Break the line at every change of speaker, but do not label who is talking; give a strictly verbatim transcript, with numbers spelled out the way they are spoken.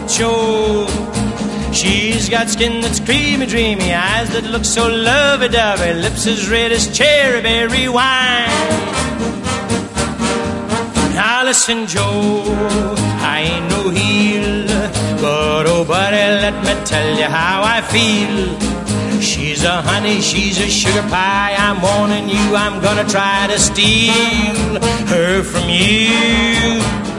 Joe. She's got skin that's creamy, dreamy, eyes that look so lovey-dovey, lips as red as cherry berry wine. Now listen, Joe, I ain't no heel, but oh buddy, let me tell you how I feel. She's a honey, she's a sugar pie, I'm warning you, I'm gonna try to steal her from you.